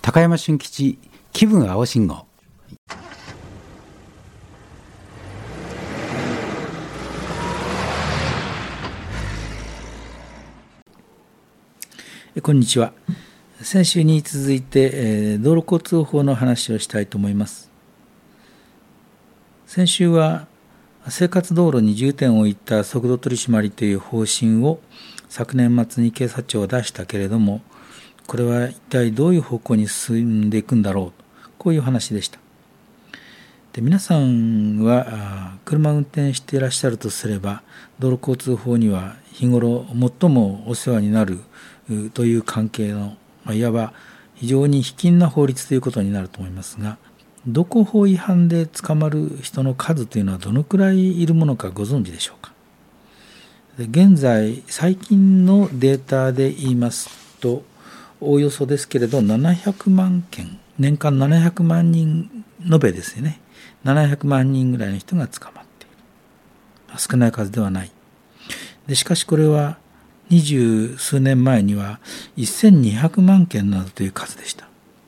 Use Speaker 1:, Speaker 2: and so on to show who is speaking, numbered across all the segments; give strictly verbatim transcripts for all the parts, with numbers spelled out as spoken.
Speaker 1: 高山俊吉気分青信号。
Speaker 2: こんにちは。先週に続いて、えー、道路交通法の話をしたいと思います。先週は生活道路に重点を置いた速度取り締まりという方針を昨年末に警察庁は出したけれども、これは一体どういう方向に進んでいくんだろうと、こういう話でした。で、皆さんは車を運転していらっしゃるとすれば、道路交通法には日頃最もお世話になるという関係の、まあ、いわば非常に卑近な法律ということになると思いますが、道交法違反で捕まる人の数というのはどのくらいいるものかご存知でしょうか。で、現在最近のデータで言いますと、おおよそですけれどななひゃくまんけん、年間ななひゃくまんにん延べですよね。ななひゃくまんにんぐらいの人が捕まっている。少ない数ではない。でしかしこれは二十数年前にはせんにひゃくまんけんなどという数でした。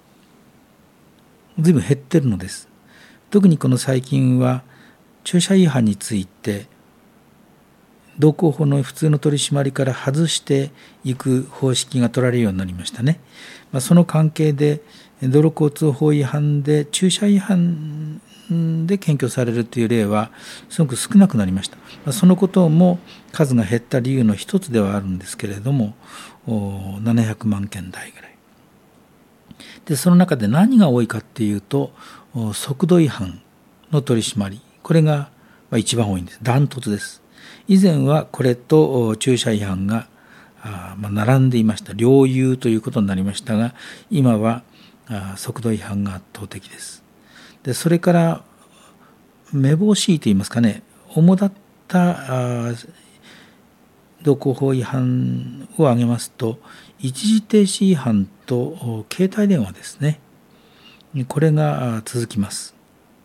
Speaker 2: 随分減ってるのです。特にこの最近は駐車違反について道交法の普通の取り締まりから外していく方式が取られるようになりましたね。まあ、その関係で道路交通法違反で駐車違反で検挙されるという例はすごく少なくなりました。まあ、そのことも数が減った理由の一つではあるんですけれども、ななひゃくまんけん台ぐらいで、その中で何が多いかっていうと速度違反の取り締まり、これが一番多いんです。ダントツです。以前はこれと駐車違反が並んでいました。両雄ということになりましたが、今は速度違反が圧倒的です。で、それからめぼしいと言いますかね、主だった道交法違反を挙げますと、一時停止違反と携帯電話ですね。これが続きます。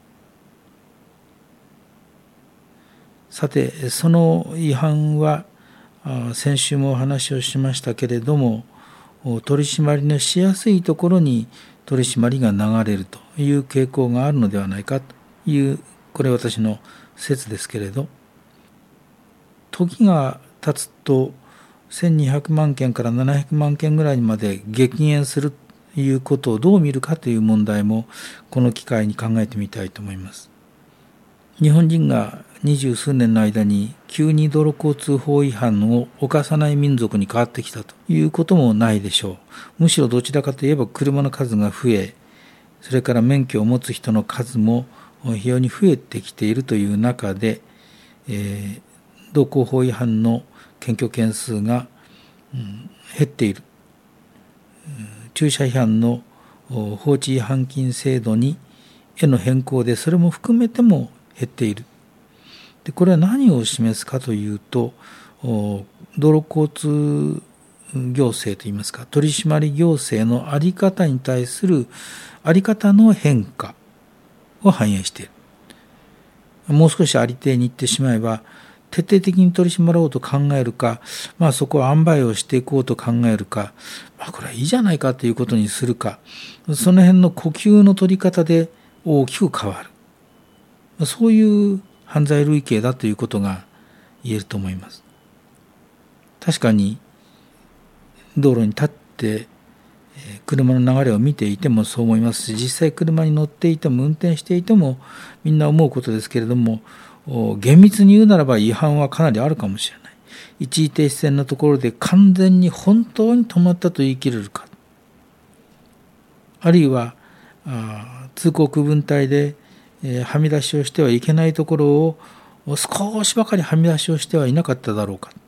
Speaker 2: さて、その違反は先週もお話をしましたけれども、取り締まりのしやすいところに取り締まりが流れるという傾向があるのではないかという、これは私の説ですけれど、時が経つとせんにひゃくまんけんからななひゃくまんけんぐらいにまで激減するということをどう見るかという問題もこの機会に考えてみたいと思います。日本人が二十数年の間に急に道路交通法違反を犯さない民族に変わってきたということもないでしょう。むしろどちらかといえば車の数が増え、それから免許を持つ人の数も非常に増えてきているという中で、えー、道交法違反の検挙件数が、うん、減っている。駐車違反の放置違反金制度にへの変更でそれも含めても減っている。で、これは何を示すかというと、道路交通行政といいますか、取締り行政の在り方に対する在り方の変化を反映している。もう少しありていに言ってしまえば、徹底的に取り締まろうと考えるか、まあそこは塩梅をしていこうと考えるか、まあこれはいいじゃないかということにするか、その辺の呼吸の取り方で大きく変わる。そういう犯罪類型だということが言えると思います。確かに道路に立って車の流れを見ていてもそう思いますし、実際車に乗っていても運転していてもみんな思うことですけれども、厳密に言うならば違反はかなりあるかもしれない。一時停止線のところで完全に本当に止まったと言い切れるか、あるいは通行区分帯ではみ出しをしてはいけないところを少しばかりはみ出しをしてはいなかっただろうか。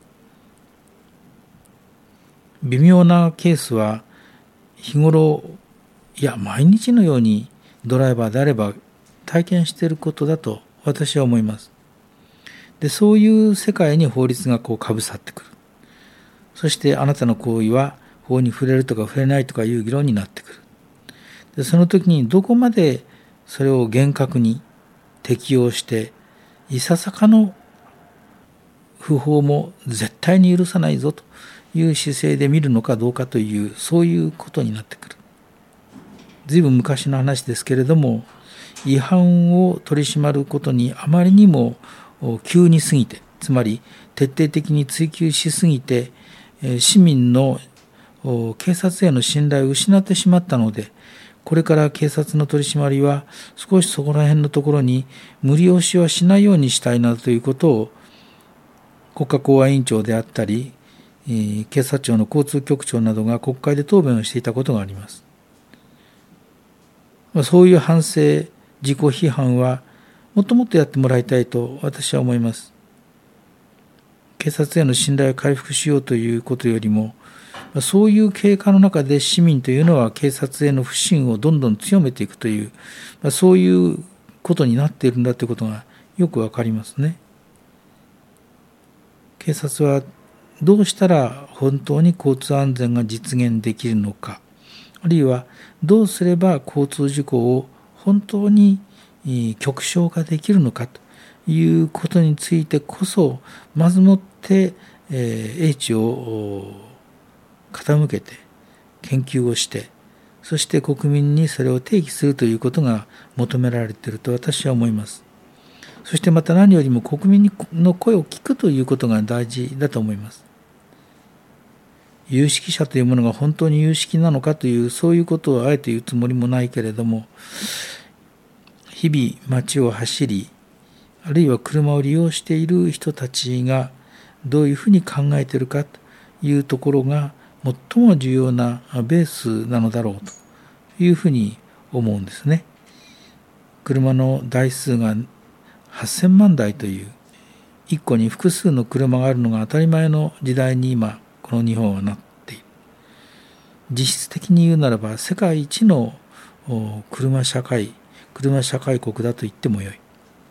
Speaker 2: 微妙なケースは日頃、いや毎日のようにドライバーであれば体験していることだと私は思います。で、そういう世界に法律がこうかぶさってくる。そしてあなたの行為は法に触れるとか触れないとかいう議論になってくる。で、その時にどこまでそれを厳格に適用していささかの不法も絶対に許さないぞという姿勢で見るのかどうかという、そういうことになってくる。 ずいぶん昔の話ですけれども、違反を取り締まることにあまりにも急に過ぎて、つまり徹底的に追及しすぎて、市民の警察への信頼を失ってしまったので、これから警察の取り締まりは少しそこら辺のところに無理押しはしないようにしたいなということを国家公安委員長であったり、警察庁の交通局長などが国会で答弁をしていたことがあります。そういう反省、自己批判はもっともっとやってもらいたいと私は思います。警察への信頼を回復しようということよりも、そういう経過の中で市民というのは警察への不信をどんどん強めていくという、そういうことになっているんだということがよくわかりますね。警察はどうしたら本当に交通安全が実現できるのか、あるいはどうすれば交通事故を本当に極小化できるのかということについてこそ、まずもって英知を傾けて研究をして、そして国民にそれを提起するということが求められていると私は思います。そしてまた何よりも国民の声を聞くということが大事だと思います。有識者というものが本当に有識なのかという、そういうことをあえて言うつもりもないけれども、日々街を走り、あるいは車を利用している人たちがどういうふうに考えているかというところが最も重要なベースなのだろうというふうに思うんですね。車の台数がはっせんまんだいという、一個に複数の車があるのが当たり前の時代に今この日本はなっている。実質的に言うならば世界一の車社会車社会国だと言ってもよい。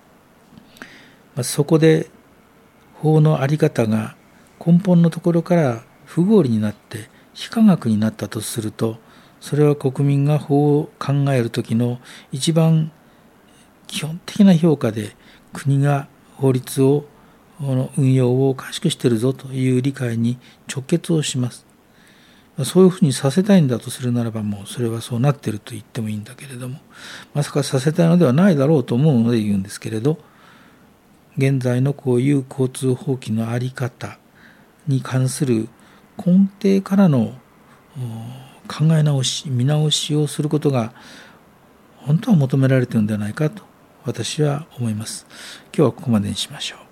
Speaker 2: そこで法の在り方が根本のところから不合理になって非科学になったとすると、それは国民が法を考えるときの一番基本的な評価で、国が法律を運用をおかしくしているぞという理解に直結をします。そういうふうにさせたいんだとするならば、もうそれはそうなっていると言ってもいいんだけれども、まさかさせたいのではないだろうと思うので言うんですけれど、現在のこういう交通法規の在り方に関する根底からの考え直し、見直しをすることが本当は求められているのではないかと私は思います。今日はここまでにしましょう。